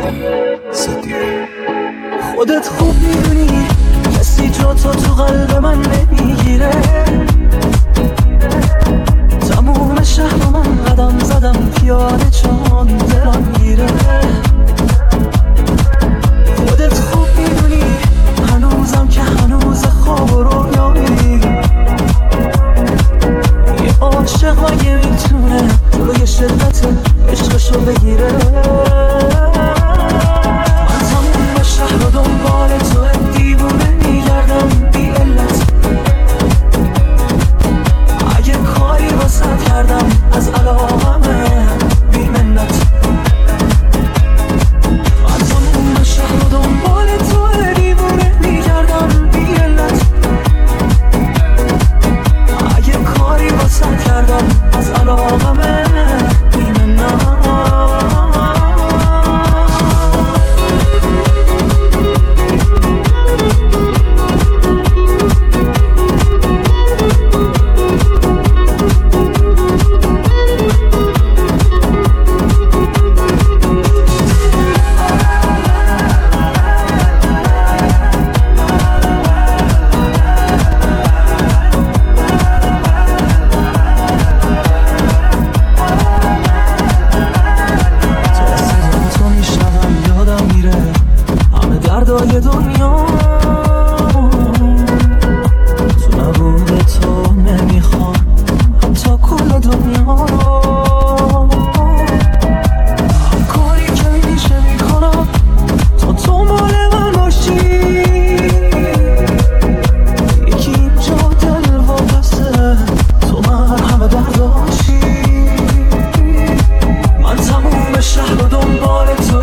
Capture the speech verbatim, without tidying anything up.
صدیقی. خودت خوب میدونی کسی جا تو تو قلب من نمیگیره. تموم شهر رو من قدم زدم پیاده چون دلم میره. خودت خوب میدونی هنوزم که هنوز خواب و رویایی. یه عاشق مگه میتونه جلوی شدت عشقشو بگیره. من تموم شهر رو دنبال تو دیوونه میگردم بی علت. اگه کاری واسه کردم از علاقمه بی منت. من تموم شهر رو دنبال تو دیوونه میگردم بی علت. اگه کاری واسه کردم از علاقمه بی منت. دردای دنیا تو نبود تو نمیخوام حتی کل دنیا رو. هر کاری که میشه میکنم تا تو مال من باشی. یکی اینجا دل واپسه تو من همه برداشتی. من تموم شهر رو دنبال تو